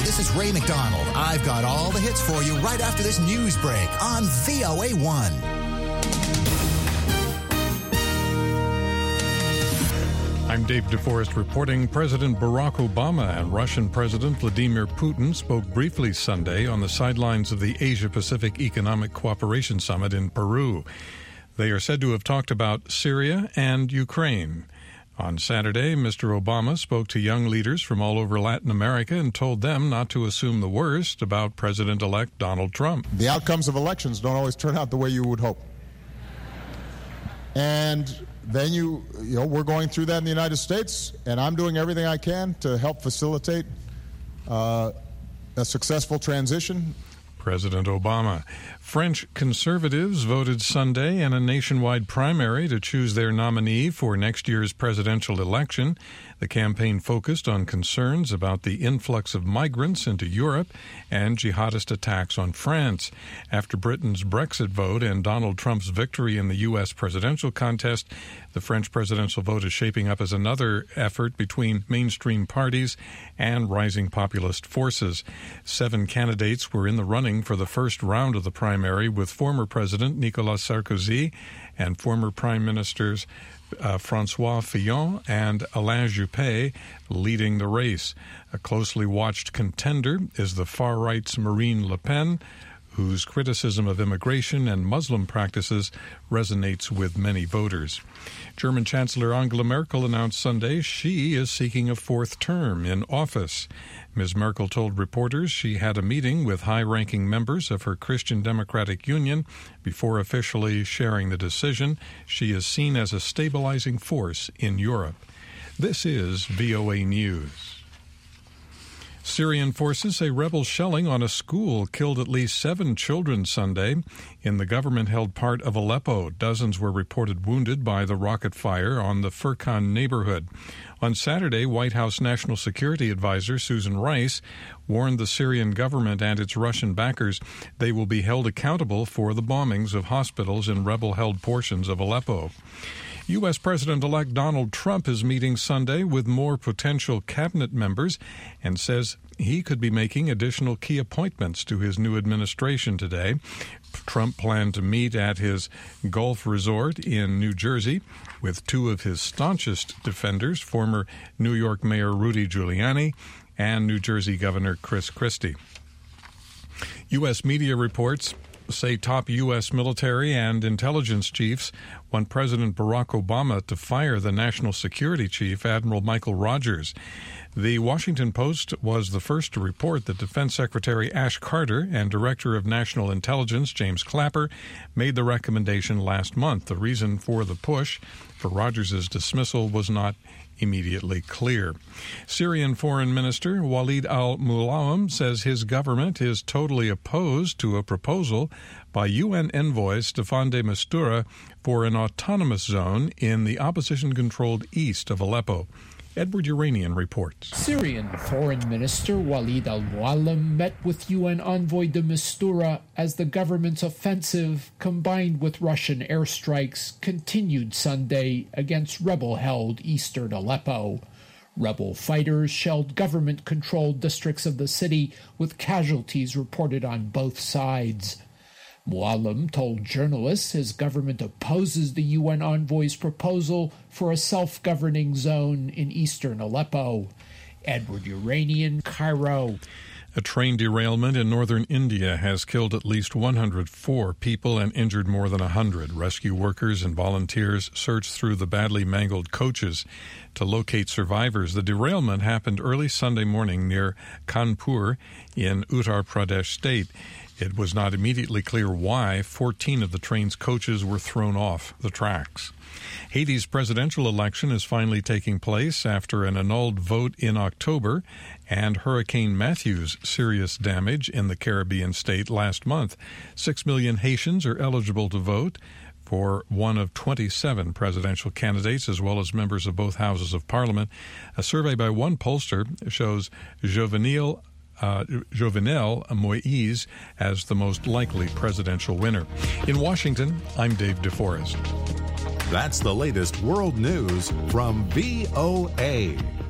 this is Ray McDonald. I've got all the hits for you right after this news break on VOA1. I'm Dave DeForest reporting. President Barack Obama and Russian President Vladimir Putin spoke briefly Sunday on the sidelines of the Asia-Pacific Economic Cooperation Summit in Peru. They are said to have talked about Syria and Ukraine. On Saturday, Mr. Obama spoke to young leaders from all over Latin America and told them not to assume the worst about President-elect Donald Trump. The outcomes of elections don't always turn out the way you would hope. And then we're going through that in the United States, and I'm doing everything I can to help facilitate a successful transition. President Obama. French conservatives voted Sunday in a nationwide primary to choose their nominee for next year's presidential election. The campaign focused on concerns about the influx of migrants into Europe and jihadist attacks on France. After Britain's Brexit vote and Donald Trump's victory in the U.S. presidential contest, the French presidential vote is shaping up as another effort between mainstream parties and rising populist forces. 7 candidates were in the running for the first round of the primary, with former President Nicolas Sarkozy and former Prime Ministers François Fillon and Alain Juppé leading the race. A closely watched contender is the far-right's Marine Le Pen, whose criticism of immigration and Muslim practices resonates with many voters. German Chancellor Angela Merkel announced Sunday she is seeking a 4th term in office. Ms. Merkel told reporters she had a meeting with high-ranking members of her Christian Democratic Union before officially sharing the decision. She is seen as a stabilizing force in Europe. This is VOA News. Syrian forces say rebel shelling on a school killed at least 7 children Sunday. In the government-held part of Aleppo, dozens were reported wounded by the rocket fire on the Furqan neighborhood. On Saturday, White House National Security Advisor Susan Rice warned the Syrian government and its Russian backers they will be held accountable for the bombings of hospitals in rebel-held portions of Aleppo. U.S. President-elect Donald Trump is meeting Sunday with more potential cabinet members and says he could be making additional key appointments to his new administration today. Trump planned to meet at his Gulf resort in New Jersey with 2 of his staunchest defenders, former New York Mayor Rudy Giuliani and New Jersey Governor Chris Christie. U.S. media reports say top U.S. military and intelligence chiefs want President Barack Obama to fire the national security chief, Admiral Michael Rogers. The Washington Post was the first to report that Defense Secretary Ash Carter and Director of National Intelligence James Clapper made the recommendation last month. The reason for the push for Rogers' dismissal was not immediately clear. Syrian Foreign Minister Walid al-Muallem says his government is totally opposed to a proposal by UN envoy Staffan de Mistura for an autonomous zone in the opposition-controlled east of Aleppo. Edward Uranian reports. Syrian Foreign Minister Walid al-Muallem met with UN envoy de Mistura as the government's offensive, combined with Russian airstrikes, continued Sunday against rebel-held eastern Aleppo. Rebel fighters shelled government-controlled districts of the city, with casualties reported on both sides. Muallem told journalists his government opposes the UN envoy's proposal for a self-governing zone in eastern Aleppo. Edward Uranian, Cairo. A train derailment in northern India has killed at least 104 people and injured more than 100. Rescue workers and volunteers searched through the badly mangled coaches to locate survivors. The derailment happened early Sunday morning near Kanpur in Uttar Pradesh state. It was not immediately clear why 14 of the train's coaches were thrown off the tracks. Haiti's presidential election is finally taking place after an annulled vote in October and Hurricane Matthew's serious damage in the Caribbean state last month. 6 million Haitians are eligible to vote for one of 27 presidential candidates, as well as members of both houses of parliament. A survey by one pollster shows Jovenel Moïse as the most likely presidential winner. In Washington, I'm Dave DeForest. That's the latest world news from VOA.